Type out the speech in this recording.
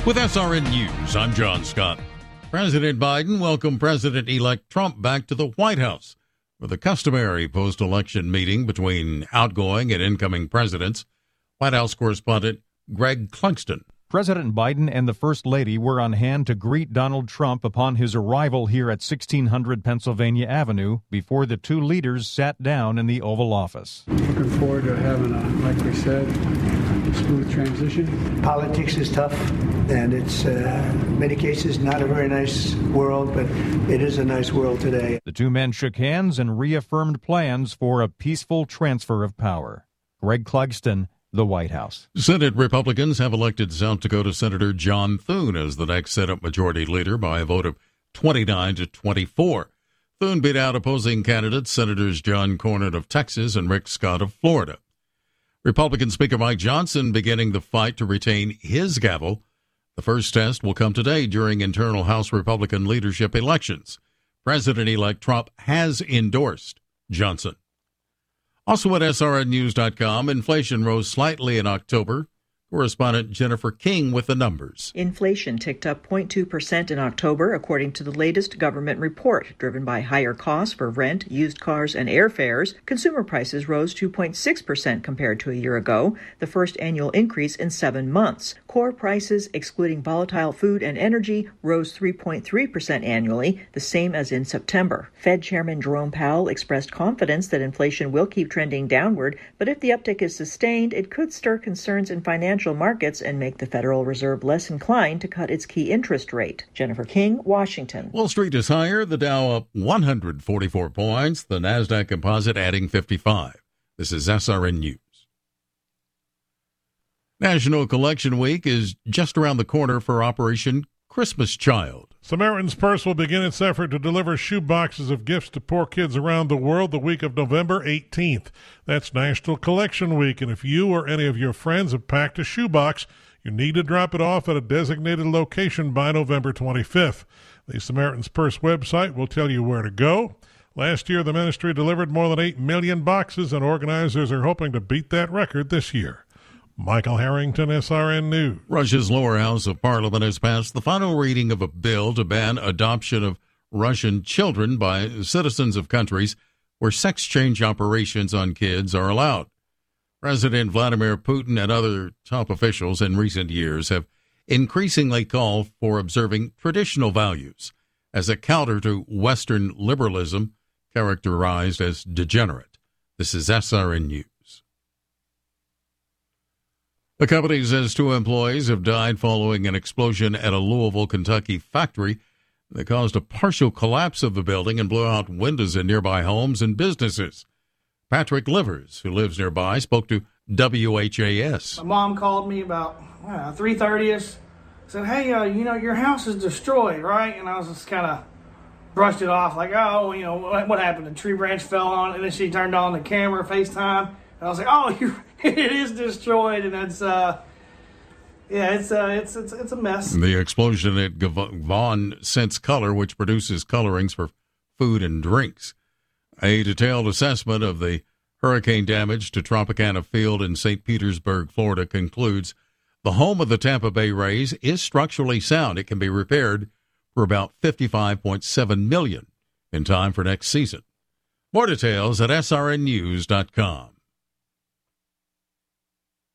With SRN News, I'm John Scott. President Biden welcomed President-elect Trump back to the White House for the customary post-election meeting between outgoing and incoming presidents. White House correspondent Greg Clugston. President Biden and the First Lady were on hand to greet Donald Trump upon his arrival here at 1600 Pennsylvania Avenue before the two leaders sat down in the Oval Office. Looking forward to having like we said, a smooth transition. Politics is tough, and it's, in many cases, not a very nice world, but it is a nice world today. The two men shook hands and reaffirmed plans for a peaceful transfer of power. Greg Clugston, the White House. Senate Republicans have elected South Dakota Senator John Thune as the next Senate Majority Leader by a vote of 29 to 24. Thune beat out opposing candidates Senators John Cornyn of Texas and Rick Scott of Florida. Republican Speaker Mike Johnson beginning the fight to retain his gavel. The first test will come today during internal House Republican leadership elections. President-elect Trump has endorsed Johnson. Also at SRNnews.com, inflation rose slightly in October. Correspondent Jennifer King with the numbers. Inflation ticked up 0.2% in October, according to the latest government report. Driven by higher costs for rent, used cars, and airfares, consumer prices rose 2.6% compared to a year ago, the first annual increase in 7 months. Core prices, excluding volatile food and energy, rose 3.3% annually, the same as in September. Fed Chairman Jerome Powell expressed confidence that inflation will keep trending downward, but if the uptick is sustained, it could stir concerns in financial markets and make the Federal Reserve less inclined to cut its key interest rate. Jennifer King, Washington. Wall Street is higher, the Dow up 144 points, the NASDAQ Composite adding 55. This is SRN News. National Collection Week is just around the corner for Operation Christmas Child. Samaritan's Purse will begin its effort to deliver shoe boxes of gifts to poor kids around the world the week of November 18th. That's National Collection Week, and if you or any of your friends have packed a shoebox, you need to drop it off at a designated location by November 25th. The Samaritan's Purse website will tell you where to go. Last year, the ministry delivered more than 8 million boxes, and organizers are hoping to beat that record this year. Michael Harrington, SRN News. Russia's lower house of parliament has passed the final reading of a bill to ban adoption of Russian children by citizens of countries where sex change operations on kids are allowed. President Vladimir Putin and other top officials in recent years have increasingly called for observing traditional values as a counter to Western liberalism characterized as degenerate. This is SRN News. The company says 2 employees have died following an explosion at a Louisville, Kentucky factory that caused a partial collapse of the building and blew out windows in nearby homes and businesses. Patrick Livers, who lives nearby, spoke to WHAS. My mom called me about 3:30ish, said, hey, your house is destroyed, right? And I was just kind of brushed it off like, oh, what happened? A tree branch fell on it, and then she turned on the camera, FaceTime. And I was like, oh, it is destroyed, and it's a mess. The explosion at Vaughn Sense Color, which produces colorings for food and drinks. A detailed assessment of the hurricane damage to Tropicana Field in St. Petersburg, Florida, concludes the home of the Tampa Bay Rays is structurally sound. It can be repaired for about $55.7 million in time for next season. More details at srnnews.com.